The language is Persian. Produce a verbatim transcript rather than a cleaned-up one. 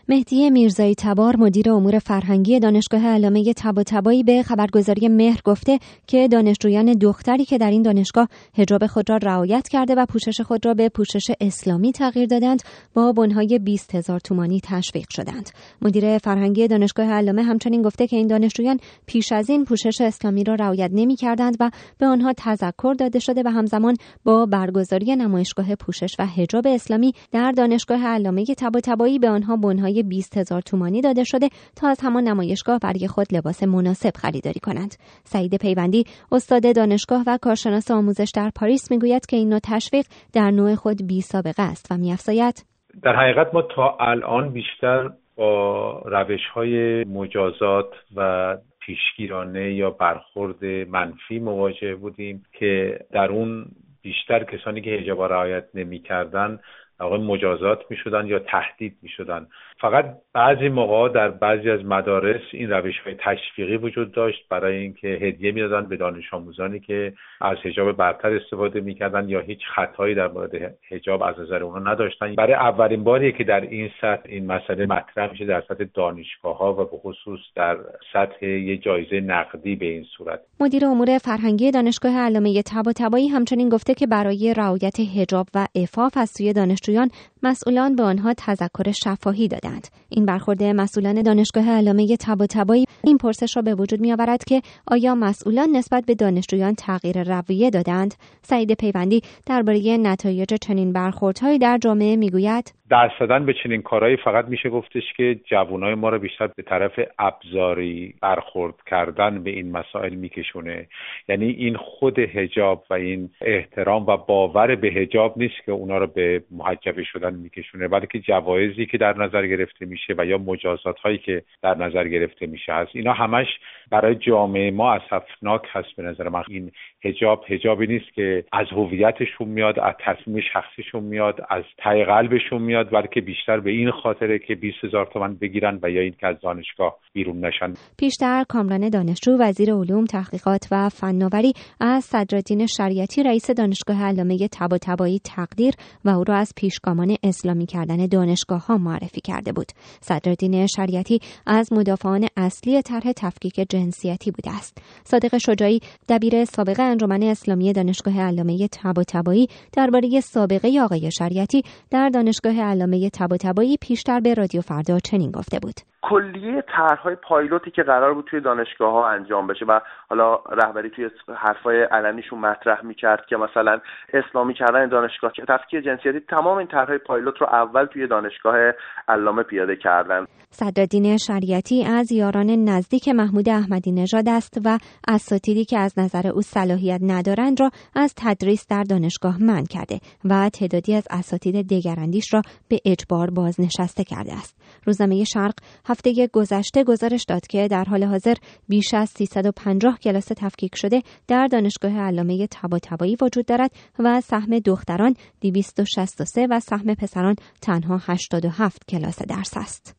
مهدی میرزایی تبار مدیر امور فرهنگی دانشگاه علامه طباطبایی به خبرگزاری مهر گفته که دانشجویان دختری که در این دانشگاه حجاب خود را رعایت کرده و پوشش خود را به پوشش اسلامی تغییر دادند با بنهای بیست هزار تومانی تشویق شدند. مدیر فرهنگی دانشگاه علامه همچنین گفته که این دانشجویان پیش از این پوشش اسلامی را رعایت نمی‌کردند و به آنها تذکر داده شده و همزمان با برگزاری نمایشگاه پوشش و حجاب اسلامی در دانشگاه علامه طباطبایی به آنها بنهای بیست هزار تومانی داده شده تا از همان نمایشگاه برای خود لباس مناسب خریداری کنند. سعید پیوندی استاد دانشگاه و کارشناس آموزش در پاریس میگوید که این نوع تشویق در نوع خود بی سابقه است و می‌افزاید در حقیقت ما تا الان بیشتر با روش‌های مجازات و پیشگیرانه یا برخورد منفی مواجه بودیم که در اون بیشتر کسانی که حجاب رعایت نمی‌کردند واقعا مجازات می‌شدن یا تهدید می‌شدن. فقط بعضی موقع در بعضی از مدارس این روش‌های تشویقی وجود داشت برای اینکه هدیه می‌دادن به دانش آموزانی که از حجاب برتر استفاده می‌کردن یا هیچ خطایی در مورد حجاب از نظر اونها نداشتن. برای اولین باریه که در این سطح این مسئله مطرح میشه در سطح دانشگاه‌ها و به خصوص در سطح یه جایزه نقدی به این صورت. مدیر امور فرهنگی دانشگاه علامه طباطبایی همچنین گفته که برای رعایت حجاب و عفاف از سوی دانشجویان مسئولان به آنها تذکر شفاهی دادند. این برخورد مسئولان دانشگاه علامه طباطبایی این پرسش را به وجود می‌آورد که آیا مسئولان نسبت به دانشجویان تغییر رویه دادند؟ سعید پیوندی درباره نتایج چنین برخوردهایی در جامعه میگوید دست دادن به چنین کارهایی فقط میشه گفتش که جوانای ما رو بیشتر به طرف ابزاری برخورد کردن به این مسائل میکشونه. یعنی این خود حجاب و این احترام و باور به حجاب نیست که اونا رو به محجبه شدن میکشونه، بلکه جوایزی که در نظر گرفته میشه و یا مجازات هایی که در نظر گرفته میشه هست. اینا همش برای جامعه ما اسفناک هست. به نظر من این حجاب حجابی نیست که از هویتشون میاد، از تصمیم شخصیشون میاد، از ته قلبشون میاد، بلکه بیشتر به این خاطره که بیست هزار تومان بگیرن و یا این که از دانشگاه بیرون نشن. پیشتر کامران دانشجو وزیر علوم، تحقیقات و فناوری از صدرالدین شریعتی رئیس دانشگاه علامه طباطبایی تقدیر و او را از پیشگامان اسلامی کردن دانشگاه‌ها معرفی کرده بود. صدرالدین شریعتی از مدافعان اصلی طرح تفکیک جنسیتی بوده است. صادق شجاعی دبیر سابق انجمن اسلامی دانشگاه علامه طباطبایی درباره سابقه آقای شریعتی در دانشگاه علامه طباطبایی پیشتر به رادیو فردا چنین گفته بود: کلیه طرح‌های پایلوتی که قرار بود توی دانشگاه‌ها انجام بشه و حالا رهبری توی حرفای علنیشون مطرح می‌کرد که مثلا اسلامی کردن دانشگاه که تفکیک جنسیتی، تمام این طرح‌های پایلوت رو اول توی دانشگاه علامه پیاده کردن. صدرالدین شریعتی از یاران نزدیک محمود احمدی نژاد است و اساتیدی که از نظر او صلاحیت ندارند را از تدریس در دانشگاه منع کرده و تعدادی از اساتید دگراندیش را به اجبار بازنشسته کرده است. روزنامه شرق هفته گذشته گزارش داد که در حال حاضر بیش از سیصد و پنجاه کلاس تفکیک شده در دانشگاه علامه طباطبایی وجود دارد و سهم دختران دویست و شصت و سه و سهم پسران تنها هشتاد و هفت کلاس درس است.